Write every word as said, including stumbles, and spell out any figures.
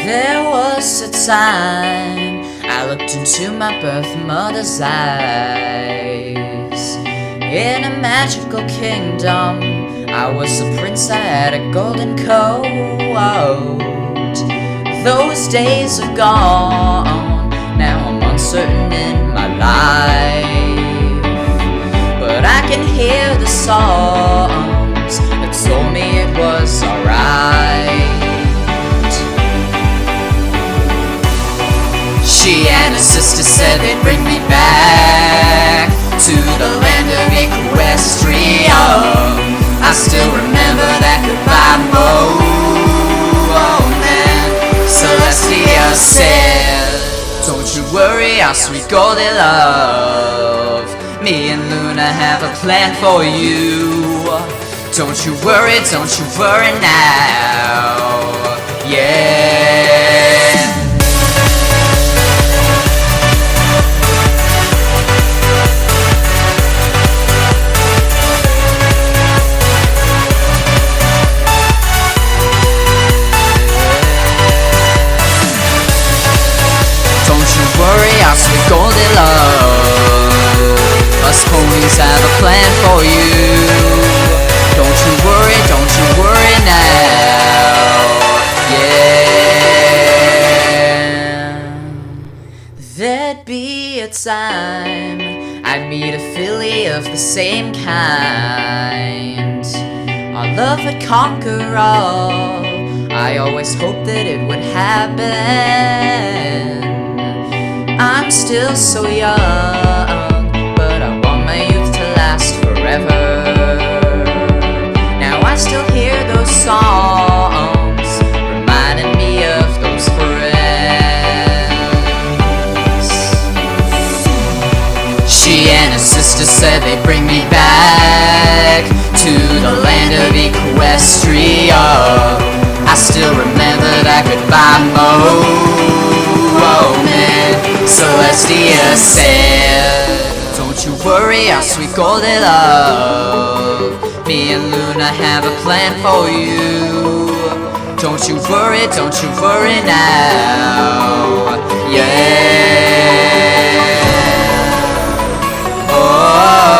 There was a time I looked into my birth mother's eyes. In a magical kingdom, I was a prince, I had a golden coat. Those days are gone, now I'm uncertain in my life. But I can hear the songs that told me it was alright. She and her sister said they'd bring me back to the land of Equestria. I still remember that goodbye moment. Celestia said, don't you worry, our sweet golden love. Me and Luna have a plan for you. Don't you worry, don't you worry now. Yeah. Our sweet golden love, us ponies have a plan for you. Don't you worry, don't you worry now. Yeah. There'd be a time I'd meet a filly of the same kind. Our love would conquer all. I always hoped that it would happen. I'm still so young, but I want my youth to last forever. Now I still hear those songs, reminding me of those friends. She and her sister said they'd bring me back to the land of Equestria. I still remember that goodbye moment. Celestia said, don't you worry, our sweet golden love. Me and Luna have a plan for you. Don't you worry, don't you worry now. Yeah. Oh.